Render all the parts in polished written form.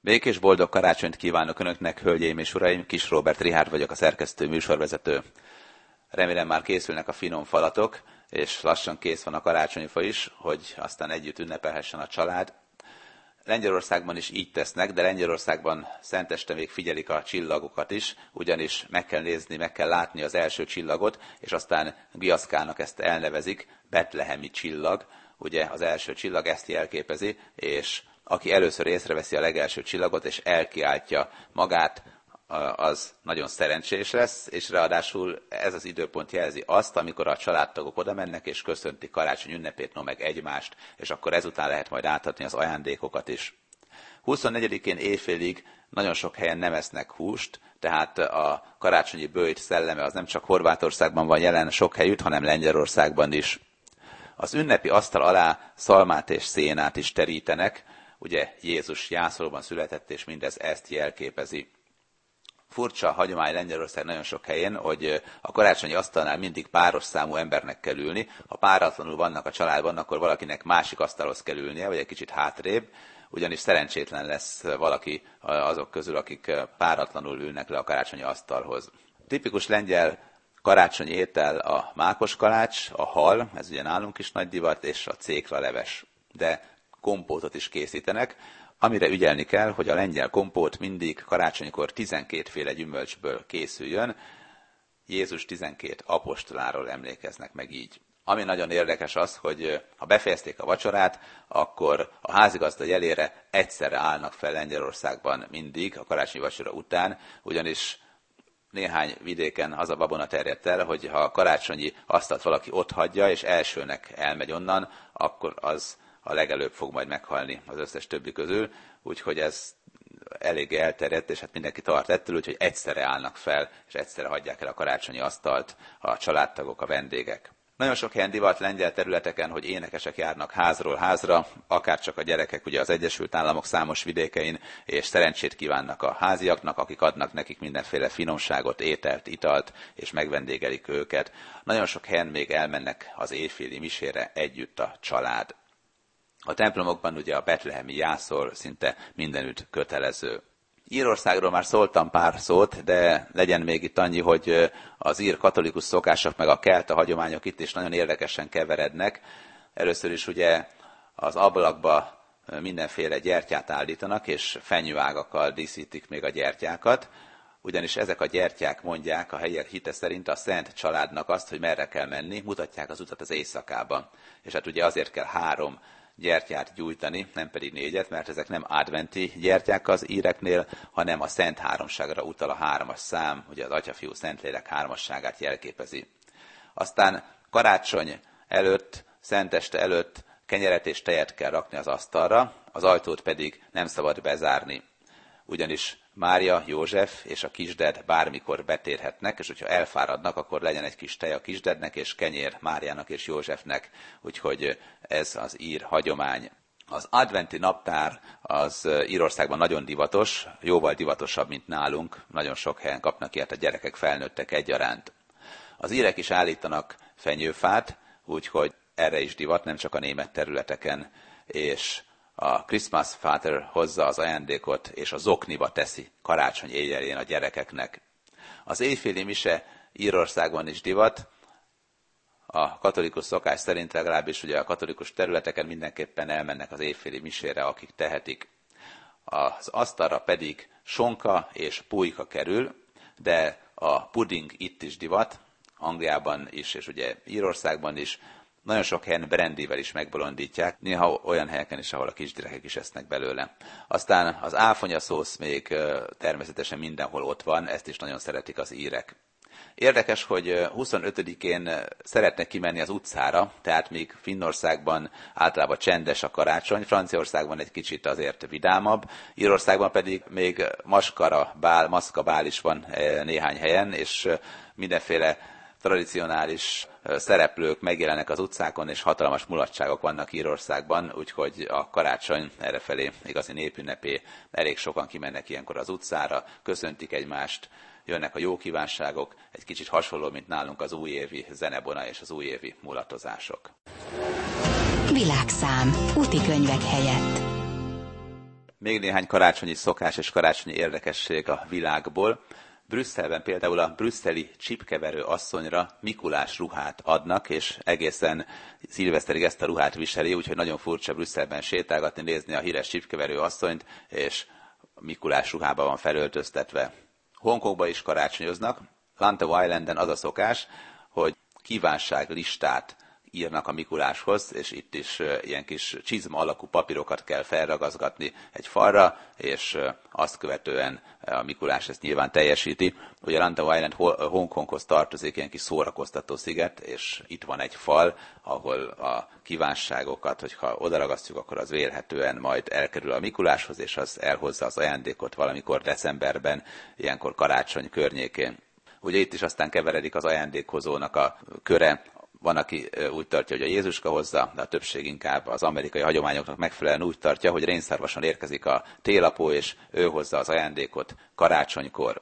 Békés boldog karácsonyt kívánok Önöknek, hölgyeim és uraim! Kis Róbert Richárd vagyok, a szerkesztő, műsorvezető. Remélem már készülnek a finom falatok, és lassan kész van a karácsonyfa is, hogy aztán együtt ünnepelhessen a család. Lengyelországban is így tesznek, de Lengyelországban szenteste még figyelik a csillagokat is, ugyanis meg kell nézni, meg kell látni az első csillagot, és aztán Gwiazdkának ezt elnevezik, betlehemi csillag. Ugye az első csillag ezt jelképezi, és aki először észreveszi a legelső csillagot, és elkiáltja magát, az nagyon szerencsés lesz, és ráadásul ez az időpont jelzi azt, amikor a családtagok oda mennek, és köszöntik karácsony ünnepét, no meg egymást, és akkor ezután lehet majd átadni az ajándékokat is. 24-én éjfélig nagyon sok helyen nem esznek húst, tehát a karácsonyi böjt szelleme az nem csak Horvátországban van jelen sok helyütt, hanem Lengyelországban is. Az ünnepi asztal alá szalmát és szénát is terítenek, ugye Jézus jászolban született, és mindez ezt jelképezi. Furcsa hagyomány Lengyelország nagyon sok helyén, hogy a karácsonyi asztalnál mindig páros számú embernek kell ülni. Ha páratlanul vannak a családban, akkor valakinek másik asztalhoz kell ülnie, vagy egy kicsit hátrébb, ugyanis szerencsétlen lesz valaki azok közül, akik páratlanul ülnek le a karácsonyi asztalhoz. Tipikus lengyel karácsonyi étel a mákos kalács, a hal, ez ugye nálunk is nagy divat, és a céklaleves. De kompótot is készítenek, amire ügyelni kell, hogy a lengyel kompót mindig karácsonykor 12 féle gyümölcsből készüljön. Jézus 12 apostoláról emlékeznek meg így. Ami nagyon érdekes az, hogy ha befejezték a vacsorát, akkor a házigazda jelére egyszerre állnak fel Lengyelországban mindig a karácsonyi vacsora után, ugyanis néhány vidéken az a babona terjedt el, hogy ha a karácsonyi asztalt valaki ott hagyja, és elsőnek elmegy onnan, akkor az a legelőbb fog majd meghalni az összes többi közül, úgyhogy ez eléggé elterjedt, és hát mindenki tart ettől, úgyhogy egyszerre állnak fel, és egyszerre hagyják el a karácsonyi asztalt a családtagok, a vendégek. Nagyon sok helyen divat lengyel területeken, hogy énekesek járnak házról házra, akárcsak a gyerekek ugye az Egyesült Államok számos vidékein, és szerencsét kívánnak a háziaknak, akik adnak nekik mindenféle finomságot, ételt, italt, és megvendégelik őket. Nagyon sok helyen még elmennek az éjféli misére együtt a család. A templomokban ugye a betlehemi jászol szinte mindenütt kötelező. Írországról már szóltam pár szót, de legyen még itt annyi, hogy az ír katolikus szokások meg a kelta hagyományok itt is nagyon érdekesen keverednek. Először is ugye az ablakba mindenféle gyertyát állítanak, és fenyőágakkal díszítik még a gyertyákat, ugyanis ezek a gyertyák mondják a helyiek hite szerint a szent családnak azt, hogy merre kell menni, mutatják az utat az éjszakába. És hát ugye azért kell 3 gyertyát gyújtani, nem pedig 4-et, mert ezek nem adventi gyertyák az íreknél, hanem a Szent Háromságra utal a 3-as szám, ugye az Atya, Fiú, Szentlélek 3-asságát jelképezi. Aztán karácsony előtt, szenteste előtt kenyeret és tejet kell rakni az asztalra, az ajtót pedig nem szabad bezárni, ugyanis Mária, József és a kisded bármikor betérhetnek, és hogyha elfáradnak, akkor legyen egy kis tej a kisdednek, és kenyér Máriának és Józsefnek, úgyhogy ez az ír hagyomány. Az adventi naptár az Írországban nagyon divatos, jóval divatosabb, mint nálunk, nagyon sok helyen kapnak ilyet a gyerekek, felnőttek egyaránt. Az írek is állítanak fenyőfát, úgyhogy erre is divat, nem csak a német területeken, és a Christmas Father hozza az ajándékot, és a zokniba teszi karácsony éjjelén a gyerekeknek. Az éjféli mise Írországban is divat, a katolikus szokás szerint legalábbis ugye a katolikus területeken mindenképpen elmennek az éjféli misére, akik tehetik. Az asztalra pedig sonka és pulyka kerül, de a puding itt is divat, Angliában is, és ugye Írországban is. Nagyon sok helyen brandyvel is megbolondítják, néha olyan helyeken is, ahol a kisgyerekek is esznek belőle. Aztán az áfonyaszósz még természetesen mindenhol ott van, ezt is nagyon szeretik az írek. Érdekes, hogy 25-én szeretnek kimenni az utcára, tehát míg Finnországban általában csendes a karácsony, Franciaországban egy kicsit azért vidámabb, Írországban pedig még maszkabál is van néhány helyen, és mindenféle tradicionális szereplők megjelennek az utcákon, és hatalmas mulatságok vannak Írországban, úgyhogy a karácsony errefelé igazi népünnepé, elég sokan kimennek ilyenkor az utcára, köszöntik egymást, jönnek a jó kívánságok, egy kicsit hasonló, mint nálunk az újévi zenebona és az újévi mulatozások. Világszám. Úti könyvek helyett. Még néhány karácsonyi szokás és karácsonyi érdekesség a világból. Brüsszelben például a brüsszeli csipkeverő asszonyra Mikulás ruhát adnak, és egészen szilveszterig ezt a ruhát viseli, úgyhogy nagyon furcsa Brüsszelben sétálgatni, nézni a híres csipkeverő asszonyt, és Mikulás ruhába van felöltöztetve. Hongkongban is karácsonyoznak. Lantau Islanden az a szokás, hogy kívánságlistát írnak a Mikuláshoz, és itt is ilyen kis csizma alakú papírokat kell felragazgatni egy falra, és azt követően a Mikulás ezt nyilván teljesíti. Ugye Lantau Island Hongkonghoz tartozik, ilyen kis szórakoztató sziget, és itt van egy fal, ahol a kívánságokat, hogyha odaragasztjuk, akkor az vélhetően majd elkerül a Mikuláshoz, és az elhozza az ajándékot valamikor decemberben, ilyenkor karácsony környékén. Ugye itt is aztán keveredik az ajándékhozónak a köre. Van, aki úgy tartja, hogy a Jézuska hozza, de a többség inkább az amerikai hagyományoknak megfelelően úgy tartja, hogy rénszarvason érkezik a télapó, és ő hozza az ajándékot karácsonykor.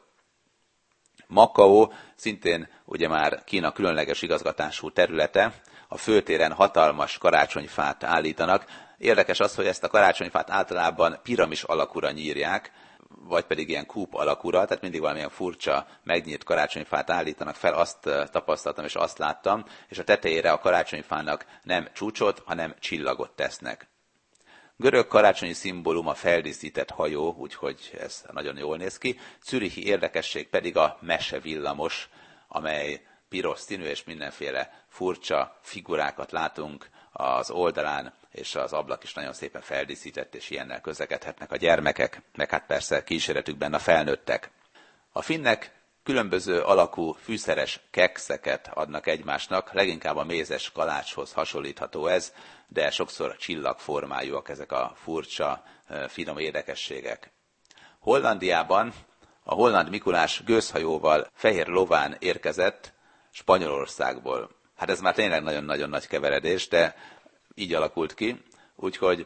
Makao szintén ugye már Kína különleges igazgatású területe, a főtéren hatalmas karácsonyfát állítanak. Érdekes az, hogy ezt a karácsonyfát általában piramis alakúra nyírják, vagy pedig ilyen kúp alakúra, tehát mindig valamilyen furcsa, megnyírt karácsonyfát állítanak fel, azt tapasztaltam és azt láttam, és a tetejére a karácsonyfának nem csúcsot, hanem csillagot tesznek. Görög karácsonyi szimbólum a feldíszített hajó, úgyhogy ez nagyon jól néz ki. Zürichi érdekesség pedig a mesevillamos, amely piros színű, és mindenféle furcsa figurákat látunk az oldalán, és az ablak is nagyon szépen feldíszített, és ilyennel közlekedhetnek a gyermekek, meg hát persze kíséretükben a felnőttek. A finnek különböző alakú fűszeres kekszeket adnak egymásnak, leginkább a mézes kalácshoz hasonlítható ez, de sokszor csillagformájúak ezek a furcsa, finom érdekességek. Hollandiában a holland Mikulás gőzhajóval fehér lován érkezett Spanyolországból. Hát ez már tényleg nagyon-nagyon nagy keveredés, de így alakult ki, úgyhogy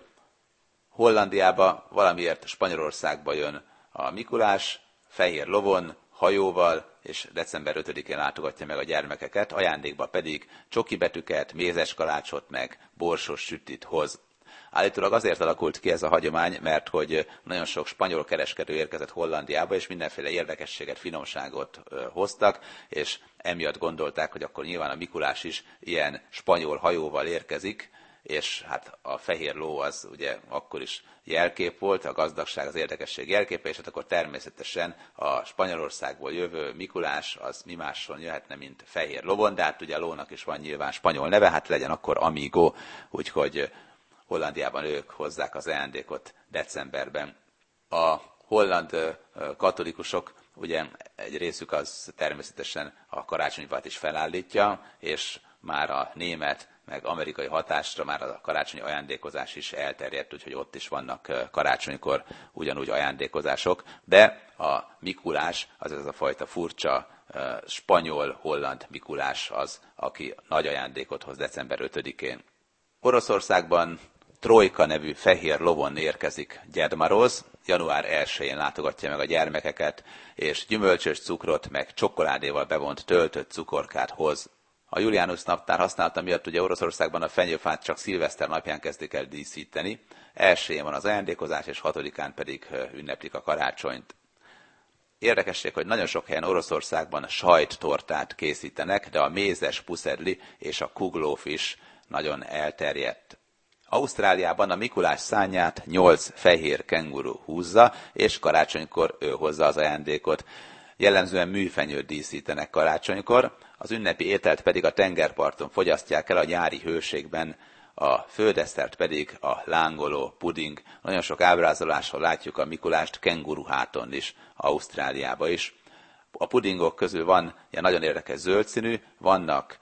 Hollandiába valamiért Spanyolországba jön a Mikulás, fehér lovon, hajóval, és december 5-én látogatja meg a gyermekeket, ajándékba pedig csokibetűket, mézes kalácsot, meg borsos sütit hoz. Állítólag azért alakult ki ez a hagyomány, mert hogy nagyon sok spanyol kereskedő érkezett Hollandiába, és mindenféle érdekességet, finomságot hoztak, és emiatt gondolták, hogy akkor nyilván a Mikulás is ilyen spanyol hajóval érkezik, és hát a fehér ló az ugye akkor is jelkép volt, a gazdagság, az érdekesség jelképe, és hát akkor természetesen a Spanyolországból jövő Mikulás az mi máson jöhetne, mint fehér lovon, de hát ugye a lónak is van nyilván spanyol neve, hát legyen akkor Amigo, úgyhogy Hollandiában ők hozzák az ajándékot decemberben. A holland katolikusok, ugye egy részük az természetesen a karácsonyfát is felállítja, és már a német, meg amerikai hatásra már a karácsonyi ajándékozás is elterjedt, úgyhogy ott is vannak karácsonykor ugyanúgy ajándékozások, de a Mikulás, az ez a fajta furcsa spanyol-holland Mikulás az, aki nagy ajándékot hoz december 5-én. Oroszországban Trojka nevű fehér lovon érkezik Gyed Maroz, január 1-én látogatja meg a gyermekeket, és gyümölcsös cukrot, meg csokoládéval bevont töltött cukorkát hoz. A Julianus naptár használata miatt ugye Oroszországban a fenyőfát csak szilveszter napján kezdik el díszíteni, 1-én van az ajándékozás, és 6-án pedig ünneplik a karácsonyt. Érdekesség, hogy nagyon sok helyen Oroszországban sajttortát készítenek, de a mézes puszedli és a kuglóf is nagyon elterjedt. Ausztráliában a Mikulás szárnyát 8 fehér kenguru húzza, és karácsonykor ő hozza az ajándékot. Jellemzően műfenyőt díszítenek karácsonykor, az ünnepi ételt pedig a tengerparton fogyasztják el a nyári hőségben, a fődesszert pedig a lángoló puding. Nagyon sok ábrázolással látjuk a Mikulást kenguruháton is, Ausztráliában is. A pudingok közül van ilyen nagyon érdekes zöld színű, vannak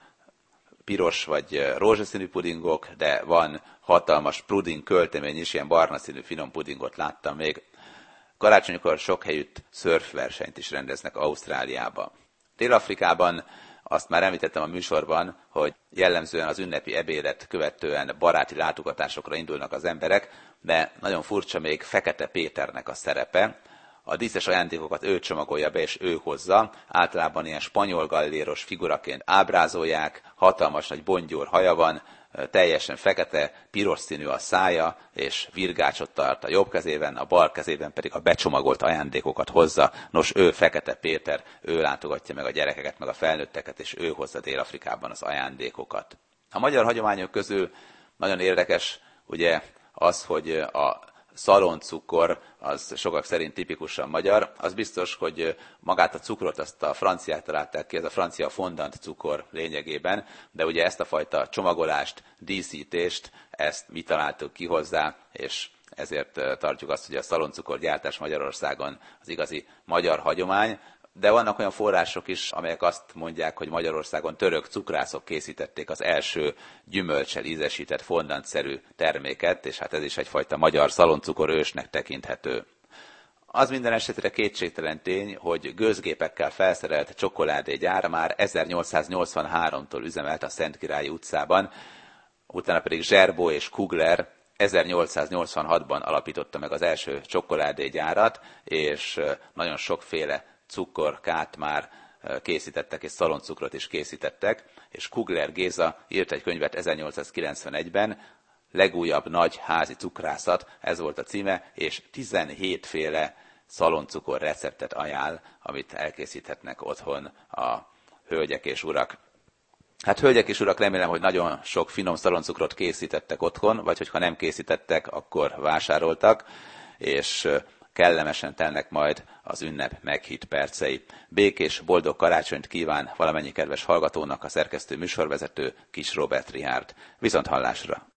piros vagy rózsaszínű pudingok, de van hatalmas puding költemény is, ilyen barna színű finom pudingot láttam még. Karácsonykor sok helyütt szörfversenyt is rendeznek Ausztráliában. Dél-Afrikában azt már említettem a műsorban, hogy jellemzően az ünnepi ebédet követően baráti látogatásokra indulnak az emberek, de nagyon furcsa még Fekete Péternek a szerepe. A díszes ajándékokat ő csomagolja be és ő hozza, általában ilyen spanyol galléros figuraként ábrázolják, hatalmas nagy bongyór haja van, teljesen fekete, piros színű a szája, és virgácsot tart a jobb kezében, a bal kezében pedig a becsomagolt ajándékokat hozza. Nos, ő Fekete Péter, ő látogatja meg a gyerekeket, meg a felnőtteket, és ő hozza Dél-Afrikában az ajándékokat. A magyar hagyományok közül nagyon érdekes ugye az, hogy a szaloncukor az sokak szerint tipikusan magyar. Az biztos, hogy magát a cukrot azt a franciák találták ki, ez a francia fondant cukor lényegében, de ugye ezt a fajta csomagolást, díszítést, ezt mi találtuk ki hozzá, és ezért tartjuk azt, hogy a szaloncukorgyártás Magyarországon az igazi magyar hagyomány. De vannak olyan források is, amelyek azt mondják, hogy Magyarországon török cukrászok készítették az első gyümölccsel ízesített fondantszerű terméket, és hát ez is egyfajta magyar szaloncukor ősnek tekinthető. Az minden esetre kétségtelen tény, hogy gőzgépekkel felszerelt csokoládégyár már 1883-tól üzemelt a Szentkirályi utcában, utána pedig Zserbó és Kugler 1886-ban alapította meg az első csokoládégyárat, és nagyon sokféle cukorkát már készítettek, és szaloncukrot is készítettek, és Kugler Géza írt egy könyvet 1891-ben, legújabb nagy házi cukrászat, ez volt a címe, és 17 féle szaloncukor receptet ajánl, amit elkészíthetnek otthon a hölgyek és urak. Hát hölgyek és urak, remélem, hogy nagyon sok finom szaloncukrot készítettek otthon, vagy hogyha nem készítettek, akkor vásároltak, és kellemesen telnek majd az ünnep meghitt percei. Békés, boldog karácsonyt kíván valamennyi kedves hallgatónak a szerkesztő műsorvezető Kis Róbert Richárd. Viszont hallásra!